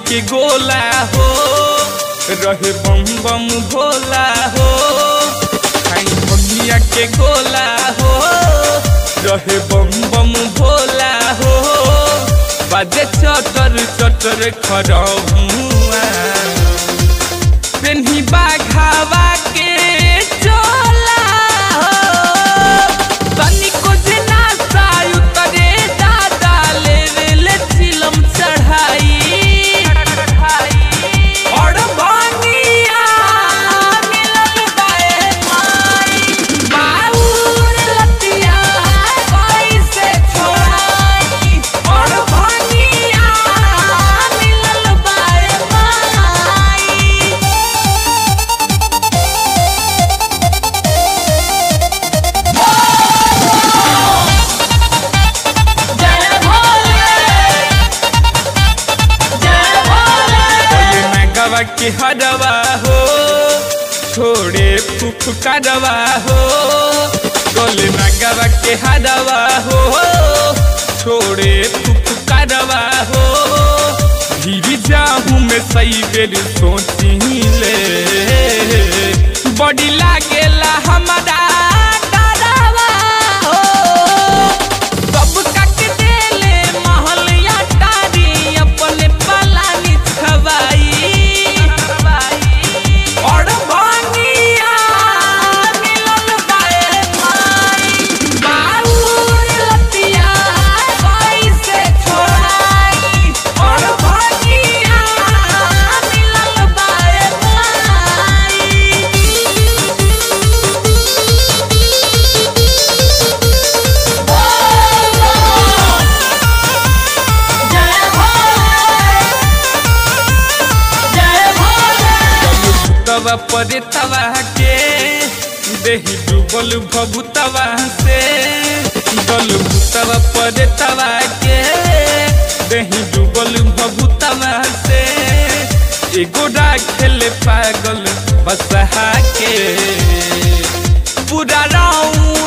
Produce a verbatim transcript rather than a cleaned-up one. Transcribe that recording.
के गोला हो रहे बम बम भोला हो। खाई भंगिया के गोला हो रहे बम बम भोला हो। बाजे चटर चटर खरहुआ पेन्ही बाघावा के चोला हो। तनिको जना सायु तरे दादा ले ले चिलम चढ़ाई और भांगिया मिलन बाए माई। बाउर लतिया कैसे छोड़ाई और भांगिया मिलन बाए माई। जय भोले जय भोले। नगवा के हरवा हो छोड़े फुफकारवा हो। गोले नगवा के हरवा हो छोड़े फुफकारवा हो। भीड़ जाहूँ मैं सही बेर सोची ले बड़ी लागेला हमारा डरावा हो। सब कट देले महलिया टारी अपने पलानी छवाई और भांगिया मिलन बाए माई। बाउर लतिया कैसे छोड़ाई और भांगिया मिलन बाए माई। जय भोले जय भोले। तवा परे तवा के देही डूबल भभुतवा से। गल भूतवा परे तवा के देही डूबल भभुतवा से। एगो राखेले पागल बसहा के पूरा राउंड